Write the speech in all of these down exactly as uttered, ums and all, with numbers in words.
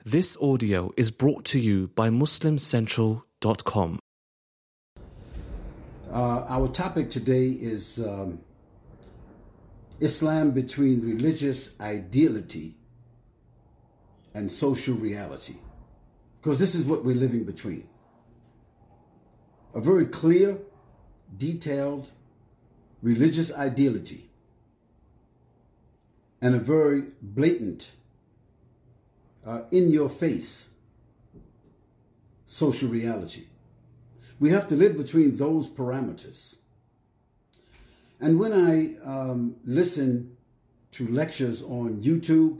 This audio is brought to you by Muslim Central dot com. Uh, our topic today is um, Islam between religious ideality and social reality. Because this is what we're living between. A very clear, detailed religious ideality and a very blatant, uh, in-your-face social reality. We have to live between those parameters. And when I um, listen to lectures on YouTube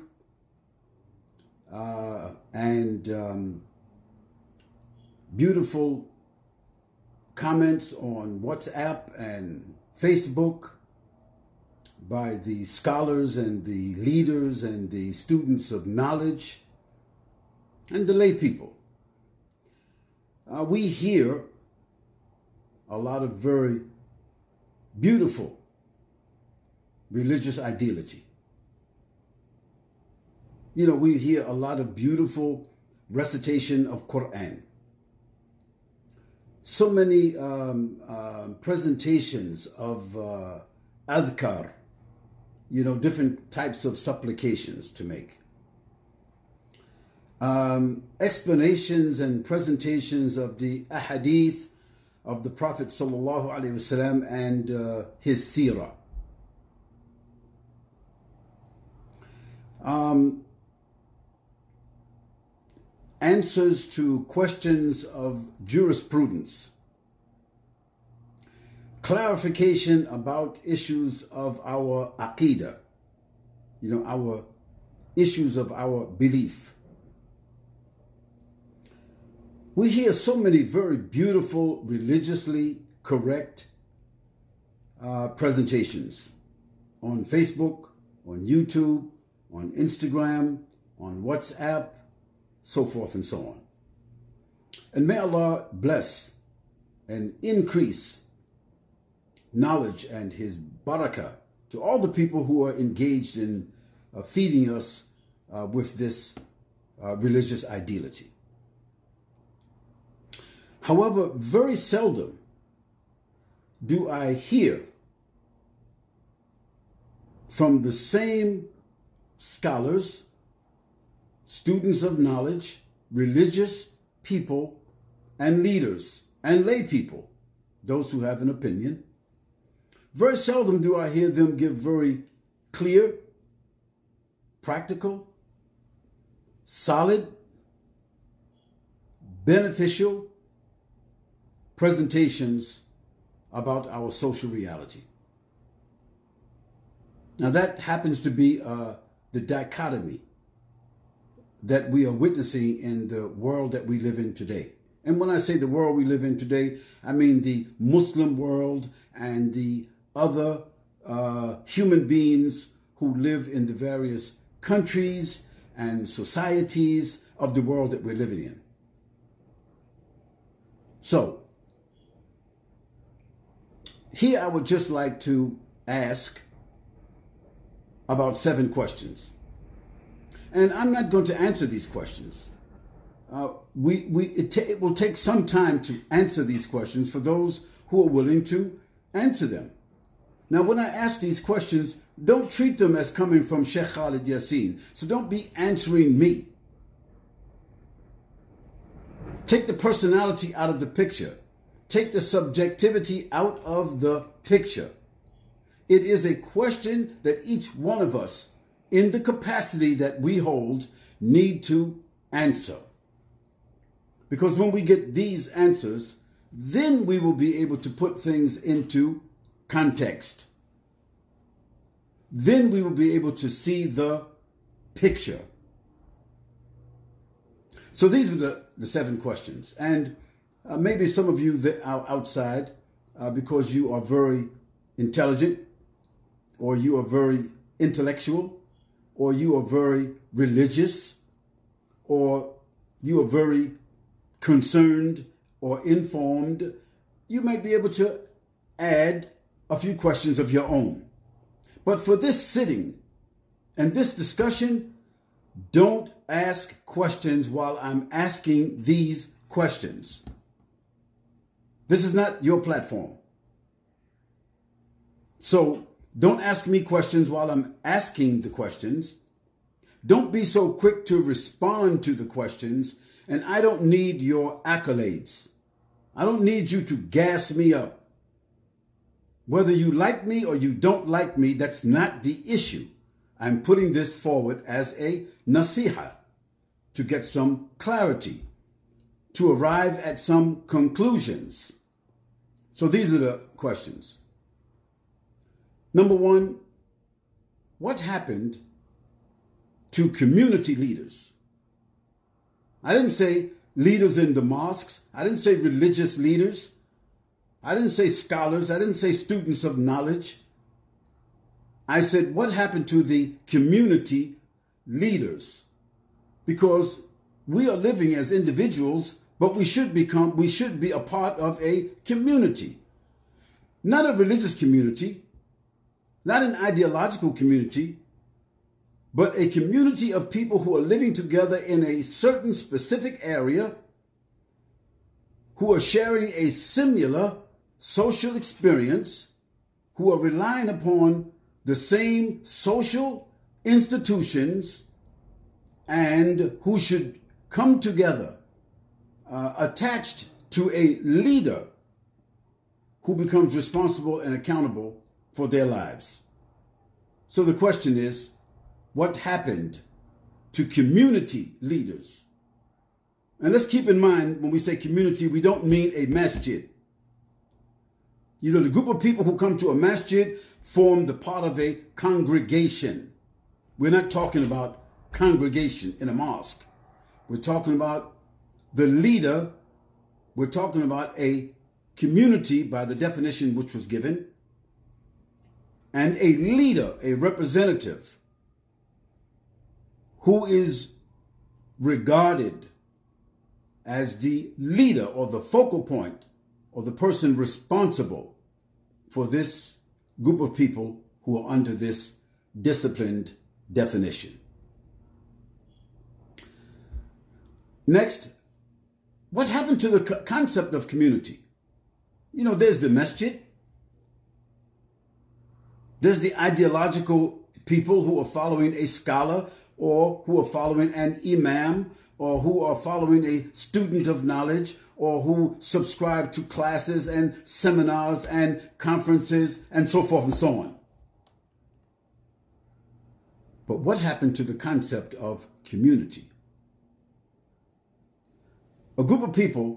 uh, and um, beautiful comments on WhatsApp and Facebook by the scholars and the leaders and the students of knowledge and the lay people, uh, we hear a lot of very beautiful religious ideology. You know, we hear a lot of beautiful recitation of Quran. So many um, uh, presentations of uh, adhkar, you know, different types of supplications to make. Um, explanations and presentations of the ahadith of the Prophet sallallahu alaihi wasallam and uh, his seerah. Um, answers to questions of jurisprudence. Clarification about issues of our aqidah, you know, our issues of our belief. We hear so many very beautiful, religiously correct uh, presentations on Facebook, on YouTube, on Instagram, on WhatsApp, so forth and so on. And may Allah bless and increase knowledge and His barakah to all the people who are engaged in uh, feeding us uh, with this uh, religious ideology. However, very seldom do I hear from the same scholars, students of knowledge, religious people, and leaders, and lay people, those who have an opinion. Very seldom do I hear them give very clear, practical, solid, beneficial presentations about our social reality. Now that happens to be uh, the dichotomy that we are witnessing in the world that we live in today. And when I say the world we live in today, I mean the Muslim world and the other uh, human beings who live in the various countries and societies of the world that we're living in. So, here I would just like to ask about seven questions. And I'm not going to answer these questions. Uh, we, we, it, ta- it will take some time to answer these questions for those who are willing to answer them. Now, when I ask these questions, don't treat them as coming from Sheikh Khalid Yasin. So don't be answering me. Take the personality out of the picture. Take the subjectivity out of the picture. It is a question that each one of us, in the capacity that we hold, need to answer. Because when we get these answers, then we will be able to put things into context. Then we will be able to see the picture. So these are the, the seven questions. And uh, maybe some of you that are outside, uh, because you are very intelligent, or you are very intellectual, or you are very religious, or you are very concerned or informed, you might be able to add a few questions of your own. But for this sitting and this discussion, don't ask questions while I'm asking these questions. This is not your platform. So don't ask me questions while I'm asking the questions. Don't be so quick to respond to the questions. And I don't need your accolades. I don't need you to gas me up. Whether you like me or you don't like me, that's not the issue. I'm putting this forward as a nasiha to get some clarity, to arrive at some conclusions. So these are the questions. Number one, what happened to community leaders? I didn't say leaders in the mosques. I didn't say religious leaders. I didn't say scholars. I didn't say students of knowledge. I said, what happened to the community leaders? Because we are living as individuals, but we should become, we should be a part of a community. Not a religious community, not an ideological community, but a community of people who are living together in a certain specific area, who are sharing a similar social experience, who are relying upon the same social institutions, and who should come together uh, attached to a leader who becomes responsible and accountable for their lives. So the question is, what happened to community leaders? And let's keep in mind, when we say community, we don't mean a masjid. You know, the group of people who come to a masjid form the part of a congregation. We're not talking about congregation in a mosque. We're talking about the leader. We're talking about a community by the definition which was given, and a leader, a representative, who is regarded as the leader or the focal point or the person responsible for this group of people who are under this disciplined definition. Next, what happened to the concept of community? You know, there's the masjid. There's the ideological people who are following a scholar, or who are following an imam, or who are following a student of knowledge, or who subscribe to classes and seminars and conferences and so forth and so on. But what happened to the concept of community? A group of people,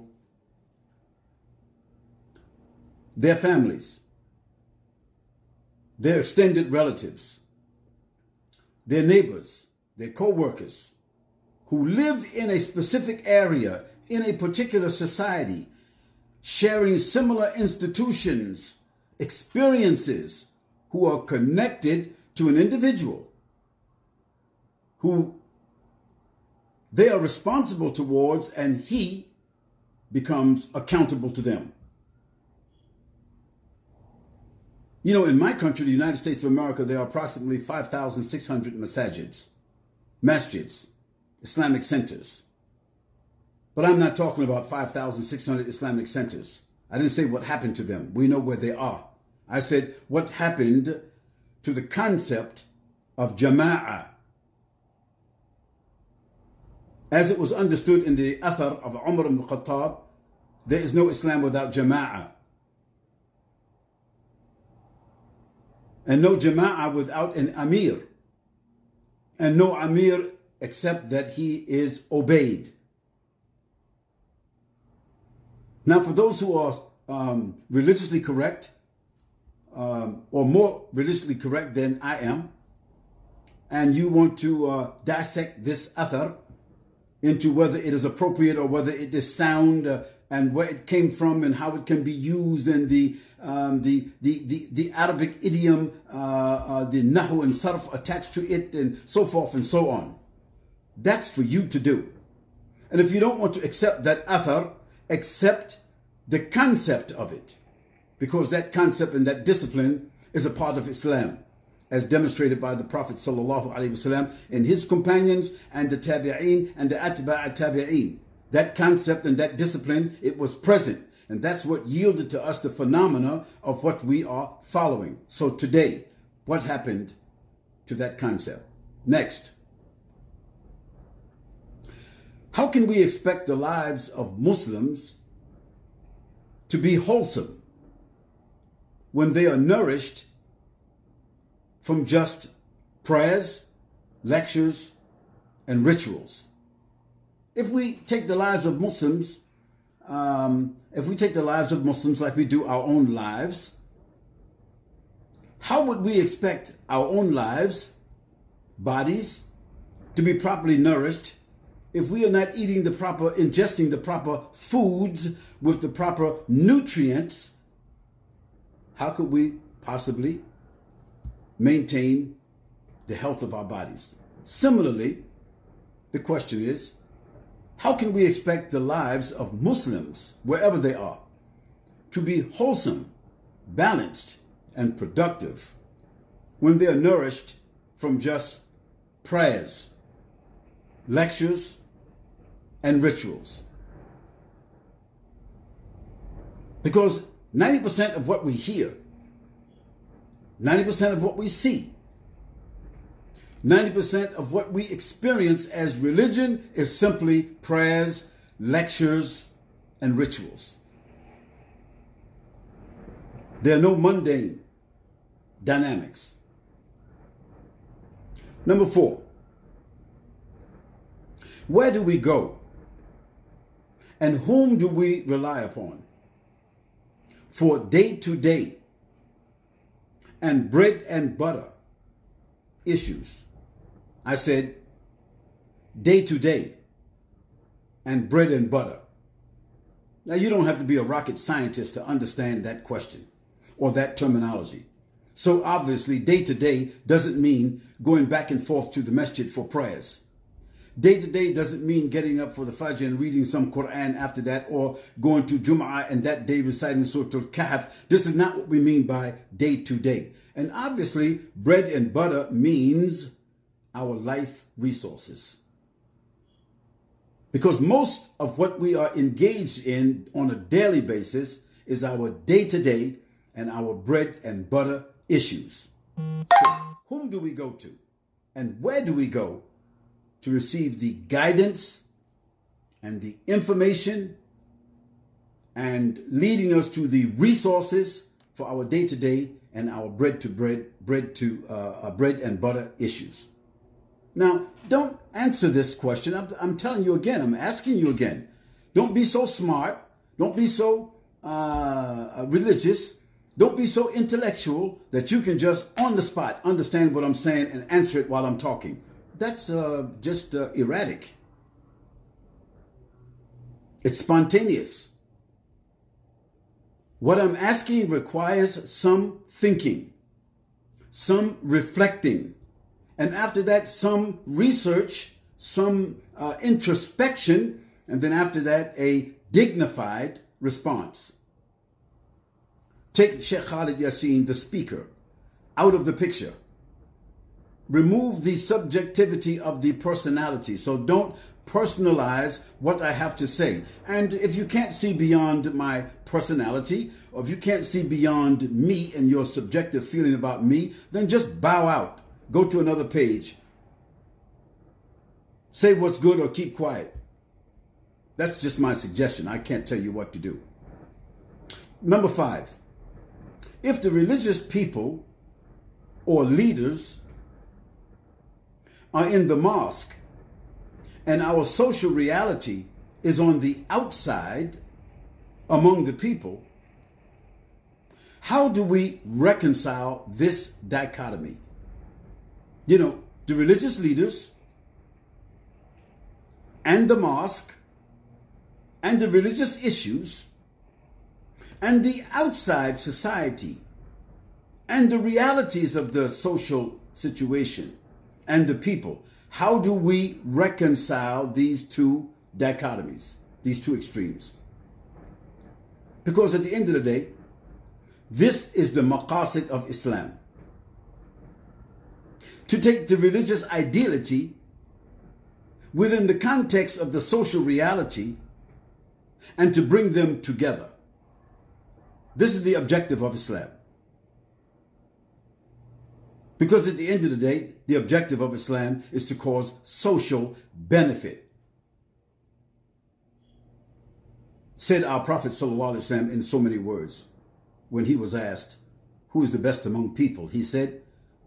their families, their extended relatives, their neighbors, their co-workers, who live in a specific area, in a particular society, sharing similar institutions, experiences, who are connected to an individual who they are responsible towards, and he becomes accountable to them. You know, in my country, the United States of America, there are approximately five thousand six hundred masajids, masjids, Islamic centers. But I'm not talking about five thousand six hundred Islamic centers. I didn't say what happened to them. We know where they are. I said what happened to the concept of jama'ah, as it was understood in the athar of Umar ibn Khattab. There is no Islam without jama'ah, and no jama'ah without an amir, and no amir except that he is obeyed. Now, for those who are um, religiously correct, um, or more religiously correct than I am, and you want to uh, dissect this athar into whether it is appropriate or whether it is sound, uh, and where it came from and how it can be used, and the um, the, the the the Arabic idiom, uh, uh, the nahu and sarf attached to it, and so forth and so on. That's for you to do. And if you don't want to accept that athar, accept the concept of it, because that concept and that discipline is a part of Islam. as demonstrated by the Prophet sallallahu alaihi wasallam and his companions and the tabi'een and the atba' tabi'een. That concept and that discipline, it was present. And that's what yielded to us the phenomena of what we are following. So today, what happened to that concept? Next. How can we expect the lives of Muslims to be wholesome when they are nourished from just prayers, lectures, and rituals? If we take the lives of Muslims, um, if we take the lives of Muslims like we do our own lives, how would we expect our own lives, bodies, to be properly nourished if we are not eating the proper, ingesting the proper foods with the proper nutrients? How could we possibly maintain the health of our bodies? Similarly, the question is, how can we expect the lives of Muslims, wherever they are, to be wholesome, balanced, and productive when they are nourished from just prayers, lectures, and rituals? Because ninety percent of what we hear, ninety percent of what we see, ninety percent of what we experience as religion is simply prayers, lectures, and rituals. There are no mundane dynamics. Number four, where do we go and whom do we rely upon for day-to-day and bread and butter issues? I said day-to-day and bread and butter. Now, you don't have to be a rocket scientist to understand that question or that terminology. So obviously, day-to-day doesn't mean going back and forth to the masjid for prayers. Day-to-day doesn't mean getting up for the Fajr and reading some Quran after that, or going to Jum'ah and that day reciting Surah Al-Kahf. This is not what we mean by day-to-day. And obviously, bread and butter means our life resources. Because most of what we are engaged in on a daily basis is our day-to-day and our bread and butter issues. So, whom do we go to? And where do we go to receive the guidance and the information and leading us to the resources for our day-to-day and our bread to bread, bread to uh, bread and butter issues? Now, don't answer this question. I'm, I'm telling you again. I'm asking you again. Don't be so smart. Don't be so uh, religious. Don't be so intellectual that you can just on the spot understand what I'm saying and answer it while I'm talking. That's uh, just uh, erratic. It's spontaneous. What I'm asking requires some thinking, some reflecting, and after that, some research, some uh, introspection, and then after that, a dignified response. Take Sheikh Khalid Yasin, the speaker, out of the picture. Remove the subjectivity of the personality. So don't personalize what I have to say. And if you can't see beyond my personality, or if you can't see beyond me and your subjective feeling about me, then just bow out. Go to another page. Say what's good or keep quiet. That's just my suggestion. I can't tell you what to do. Number five, if the religious people or leaders are in the mosque and our social reality is on the outside among the people, how do we reconcile this dichotomy? You know, the religious leaders and the mosque and the religious issues and the outside society and the realities of the social situation and the people. How do we reconcile these two dichotomies, these two extremes? Because at the end of the day, this is the maqasid of Islam. to take the religious ideality within the context of the social reality and to bring them together. This is the objective of Islam. Because at the end of the day, the objective of Islam is to cause social benefit. Said our Prophet ﷺ in so many words when he was asked, who is the best among people? He said,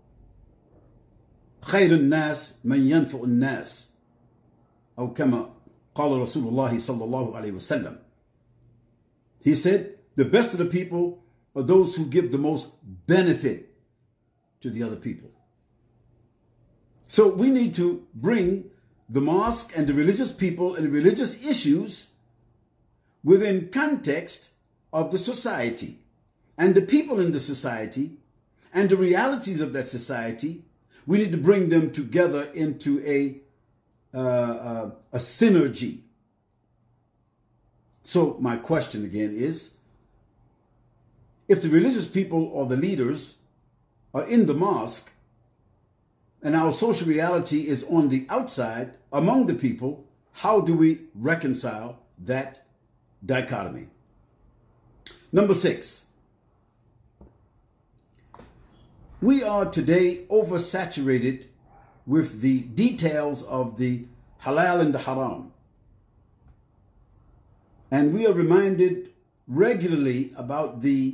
خير الناس من ينفع الناس أو كما قال رسول الله صلى الله عليه وسلم. He said, the best of the people are those who give the most benefit to the other people. So we need to bring the mosque and the religious people and the religious issues within context of the society and the people in the society and the realities of that society. We need to bring them together into a uh, uh, a synergy. So my question again is, if the religious people or the leaders are in the mosque and our social reality is on the outside among the people, how do we reconcile that dichotomy? Number six, we are today oversaturated with the details of the halal and the haram. And we are reminded regularly about the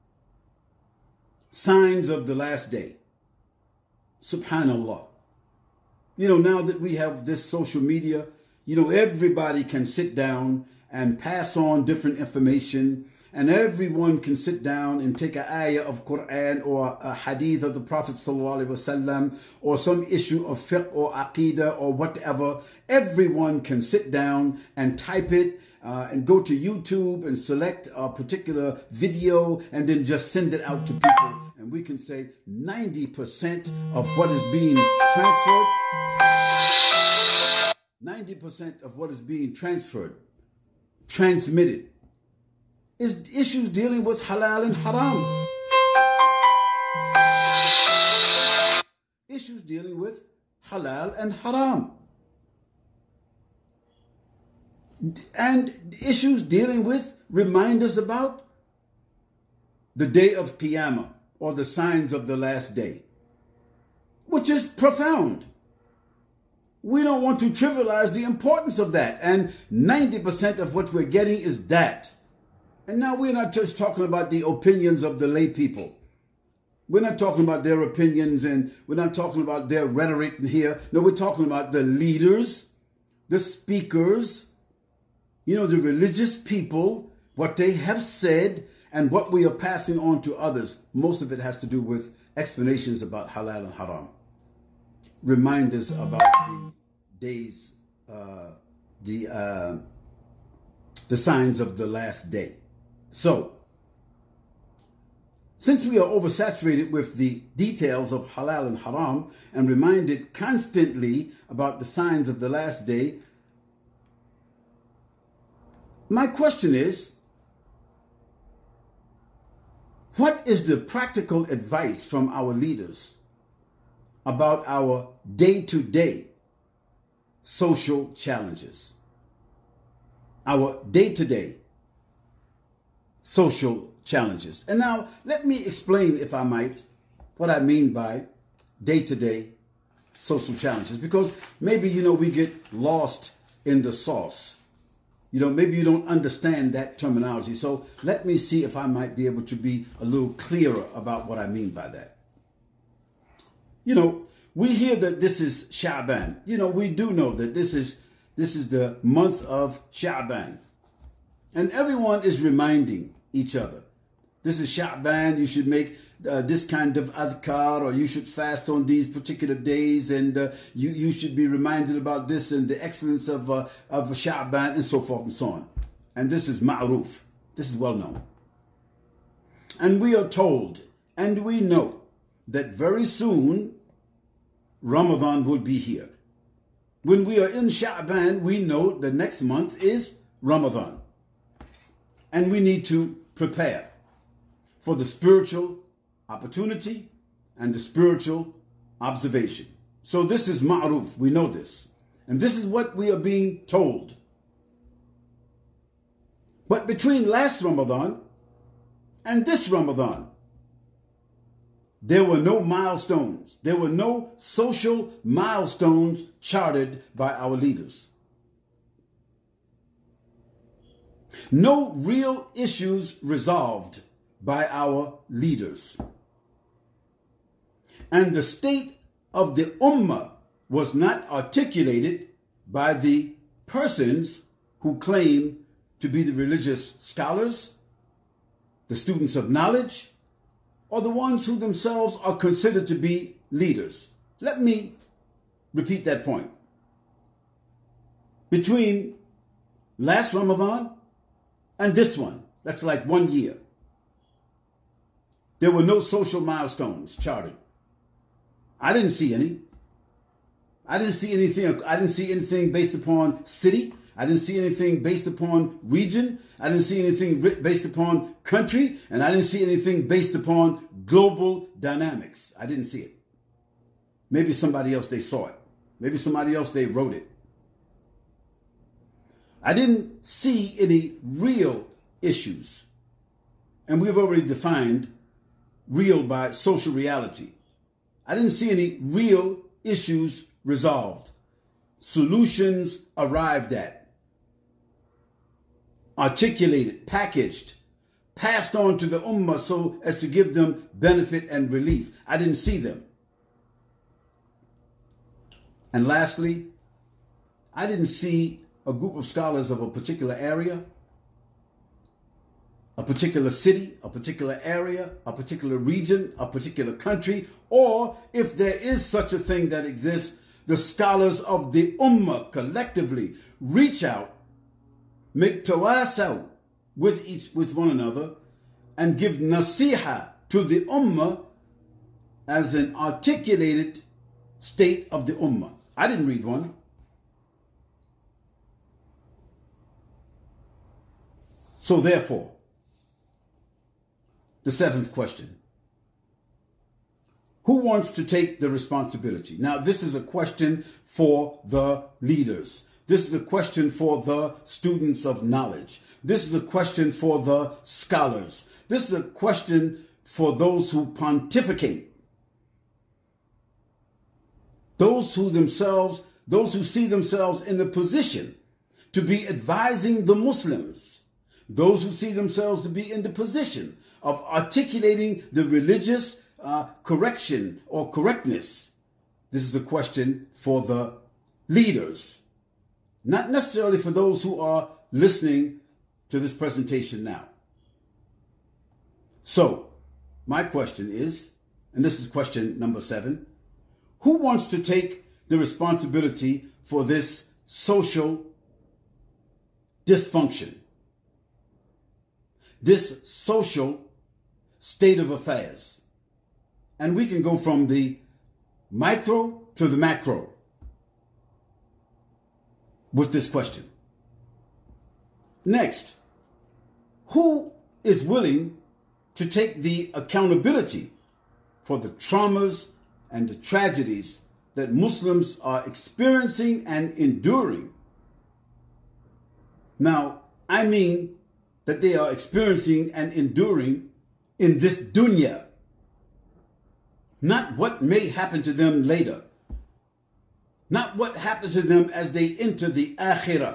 signs of the last day. Subhanallah. You know, now that we have this social media, you know, everybody can sit down and pass on different information, and everyone can sit down and take an ayah of Quran or a hadith of the Prophet sallallahu alaihi wasallam or some issue of fiqh or aqidah or whatever. Everyone can sit down and type it uh, and go to YouTube and select a particular video and then just send it out to people. And we can say ninety percent of what is being transferred, ninety percent of what is being transferred, transmitted, is issues dealing with halal and haram. Issues dealing with halal and haram. And issues dealing with reminders about the day of Qiyamah or the signs of the last day, which is profound. We don't want to trivialize the importance of that. And ninety percent of what we're getting is that. And now we're not just talking about the opinions of the lay people. We're not talking about their opinions and we're not talking about their rhetoric here. No, we're talking about the leaders, the speakers, you know, the religious people, what they have said and what we are passing on to others. Most of it has to do with explanations about halal and haram. Reminders about the days, uh, the, uh, the signs of the last day. So, since we are oversaturated with the details of halal and haram and reminded constantly about the signs of the last day, my question is, what is the practical advice from our leaders about our day-to-day social challenges? Our day-to-day social challenges. And now, let me explain, if I might, what I mean by day-to-day social challenges. Because maybe, you know, we get lost in the sauce. You know, maybe you don't understand that terminology. So let me see if I might be able to be a little clearer about what I mean by that. You know, we hear that this is Sha'ban. You know, we do know that this is this is the month of Sha'ban. And everyone is reminding each other. This is Sha'ban, you should make uh, this kind of adhkar, or you should fast on these particular days, and uh, you, you should be reminded about this and the excellence of, uh, of Sha'ban, and so forth and so on. And this is ma'ruf. This is well known. And we are told, and we know, that very soon Ramadan will be here. When we are in Sha'ban, we know the next month is Ramadan. And we need to prepare for the spiritual opportunity and the spiritual observation. So this is ma'ruf. We know this. And this is what we are being told. But between last Ramadan and this Ramadan, there were no milestones. There were no social milestones charted by our leaders. No real issues resolved by our leaders. And the state of the ummah was not articulated by the persons who claim to be the religious scholars, the students of knowledge, or the ones who themselves are considered to be leaders. Let me repeat that point. Between last Ramadan and this one, that's like one year, there were no social milestones charted. I didn't see any. I didn't see anything. I didn't see anything based upon city. I didn't see anything based upon region. I didn't see anything based upon country. And I didn't see anything based upon global dynamics. I didn't see it. Maybe somebody else, they saw it. Maybe somebody else, they wrote it. I didn't see any real issues. And we've already defined real by social reality. I didn't see any real issues resolved, solutions arrived at, articulated, packaged, passed on to the ummah so as to give them benefit and relief. I didn't see them. And lastly, I didn't see a group of scholars of a particular area, a particular city, a particular area, a particular region, a particular country, or if there is such a thing that exists, the scholars of the ummah collectively reach out, make tawasaw with each with one another, and give nasiha to the ummah as an articulated state of the ummah. I didn't read one. So therefore, the seventh question. Who wants to take the responsibility? Now, this is a question for the leaders. This is a question for the students of knowledge. This is a question for the scholars. This is a question for those who pontificate. Those who themselves, those who see themselves in the position to be advising the Muslims. Those who see themselves to be in the position of articulating the religious uh, correction or correctness. This is a question for the leaders, not necessarily for those who are listening to this presentation now. So, my question is, and this is question number seven, who wants to take the responsibility for this social dysfunction, this social state of affairs? And we can go from the micro to the macro with this question. Next, who is willing to take the accountability for the traumas and the tragedies that Muslims are experiencing and enduring? Now, I mean that they are experiencing and enduring in this dunya, not what may happen to them later, not what happens to them as they enter the akhirah,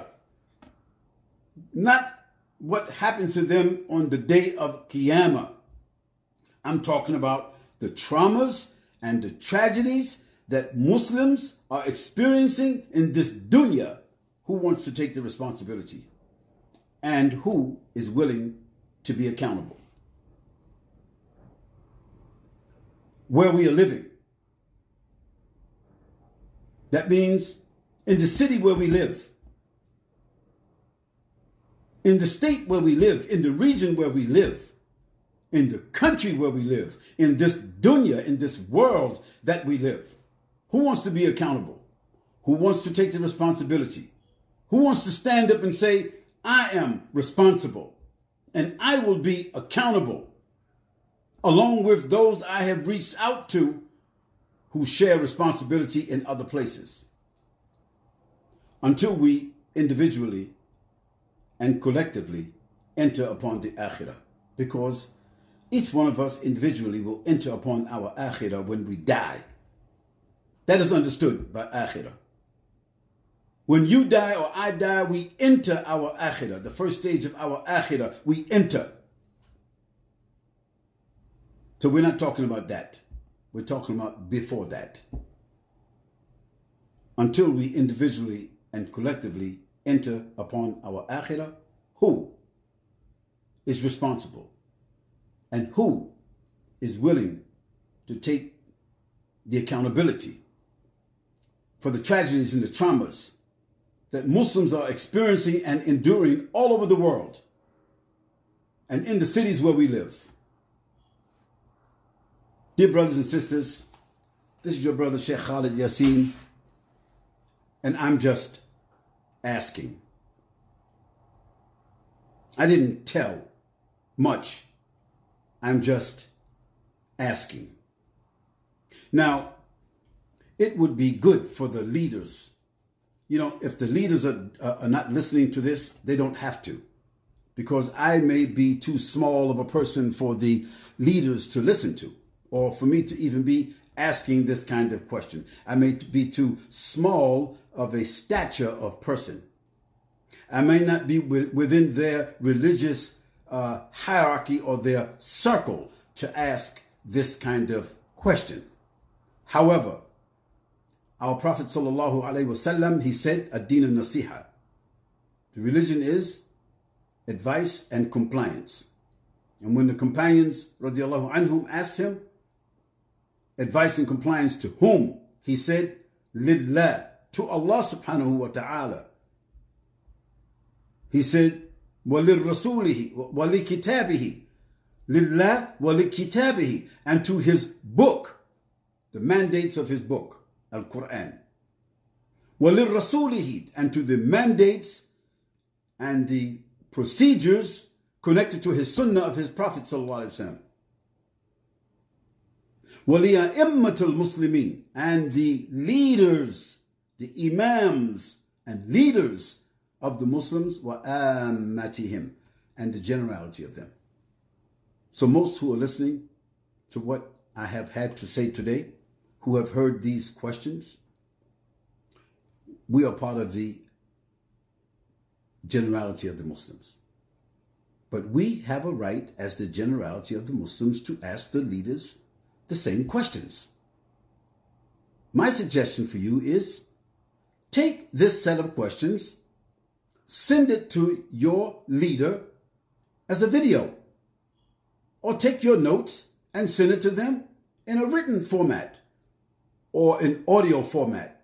not what happens to them on the day of Qiyamah. I'm talking about the traumas and the tragedies that Muslims are experiencing in this dunya. Who wants to take the responsibility? And who is willing to be accountable? Where we are living. That means in the city where we live, in the state where we live, in the region where we live, in the country where we live, in this dunya, in this world that we live. Who wants to be accountable? Who wants to take the responsibility? Who wants to stand up and say, I am responsible and I will be accountable, along with those I have reached out to who share responsibility in other places, until we individually and collectively enter upon the akhirah. Because each one of us individually will enter upon our akhirah when we die. That is understood by akhirah. When you die or I die, we enter our akhirah. The first stage of our akhirah, we enter. So we're not talking about that. We're talking about before that. Until we individually and collectively enter upon our akhirah, who is responsible and who is willing to take the accountability for the tragedies and the traumas that Muslims are experiencing and enduring all over the world and in the cities where we live. Dear brothers and sisters, this is your brother Sheikh Khalid Yasin, and I'm just asking. I didn't tell much. I'm just asking. Now, it would be good for the leaders. You know, if the leaders are, uh, are not listening to this, they don't have to. Because I may be too small of a person for the leaders to listen to, or for me to even be asking this kind of question. I may be too small of a stature of person. I may not be within their religious uh, hierarchy or their circle to ask this kind of question. However, our Prophet sallallahu alaihi wasallam, he said, ad-din al-nasiha. The religion is advice and compliance. And when the companions, radiallahu anhum, asked him, advice and compliance to whom? He said, lillah, to Allah subhanahu wa ta'ala. He said, وَلِلرَّسُولِهِ وَلِكِتَابِهِ لِلَّهِ وَلِكِتَابِهِ, and to his book, the mandates of his book, Al-Quran. وَلِلرَّسُولِهِ, and to the mandates and the procedures connected to his sunnah of his Prophet sallallahu alaihi wasallam. وَلِيَئِمَّةِ الْمُسْلِمِينَ, and the leaders, the imams and leaders of the Muslims, وَآمَّتِهِمْ, and the generality of them. So most who are listening to what I have had to say today, who have heard these questions, we are part of the generality of the Muslims. But we have a right as the generality of the Muslims to ask the leaders the same questions. My suggestion for you is take this set of questions, send it to your leader as a video, or take your notes and send it to them in a written format or in audio format,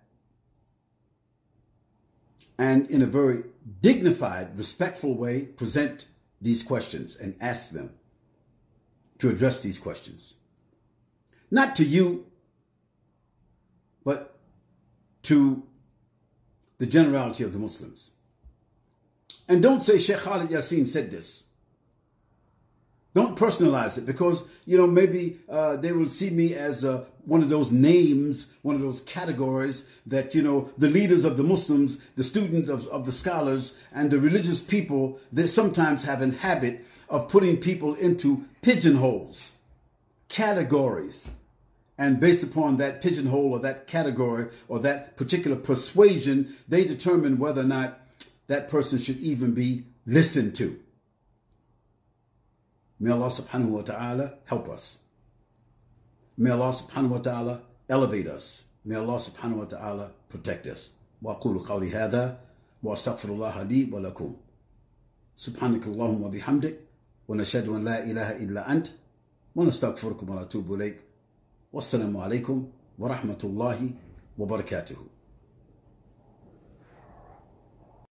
and in a very dignified, respectful way, present these questions and ask them to address these questions. Not to you, but to the generality of the Muslims. And don't say Sheikh Khalid Yasin said this. Don't personalize it, because, you know, maybe uh, they will see me as uh, one of those names, one of those categories that, you know, the leaders of the Muslims, the students of, of the scholars, and the religious people, they sometimes have a habit of putting people into pigeonholes, categories. And based upon that pigeonhole or that category or that particular persuasion, they determine whether or not that person should even be listened to. May Allah subhanahu wa ta'ala help us. May Allah subhanahu wa ta'ala elevate us. May Allah subhanahu wa ta'ala protect us. وَأَقُولُ قَوْلِي هَذَا وَأَسْتَغْفِرُ اللَّهَ لِي وَلَكُمْ. سبحانك اللهم وبحمدك ونشهد أن لا إله إلا أنت ونستغفرك ونتوب إليك. والسلام عليكم ورحمة الله وبركاته.